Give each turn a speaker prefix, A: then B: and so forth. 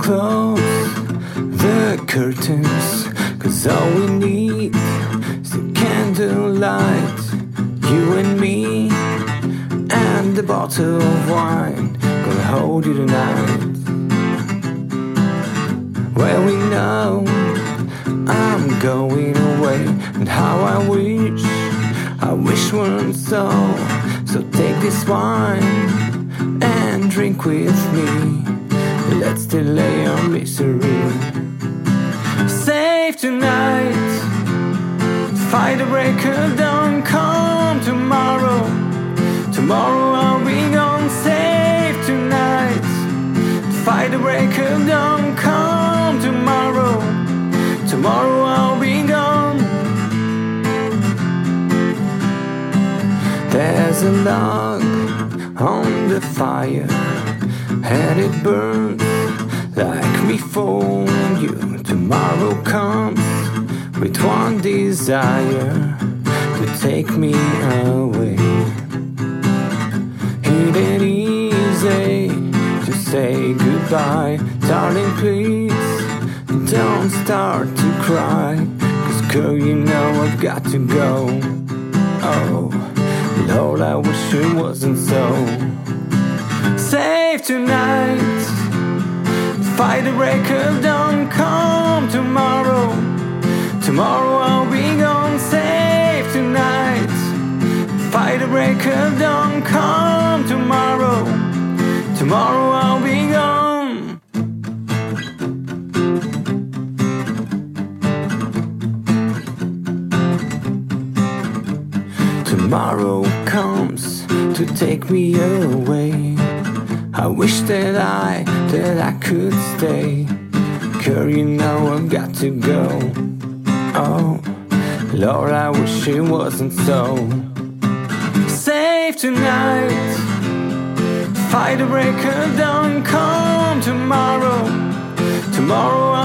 A: close the curtains, 'cause all we need is the candlelight, you and me, and the bottle of wine, gonna hold you tonight. Well, we know I'm going away, and how I wish weren't so. So take this wine and drink with me, let's delay our misery. Save tonight, fight the break of dawn, come tomorrow. Tomorrow I'll be gone. Save tonight, fight the break of dawn, come tomorrow. Tomorrow I'll be gone. There's a log on the fire, and it burns like me for you. Tomorrow comes with one desire, to take me away. It ain't easy to say goodbye, darling, please don't start to cry, 'cause girl, you know I've got to go. Oh Lord, I wish it wasn't so. Save tonight, fight the break of dawn, come tomorrow. Tomorrow I'll be gone. Save tonight, fight the break of dawn, come tomorrow. Tomorrow I'll be gone. Tomorrow comes to take me away. I wish that I could stay. Girl, you know I've got to go. Oh Lord, I wish it wasn't so. Save tonight, fight the break of dawn, come tomorrow. Tomorrow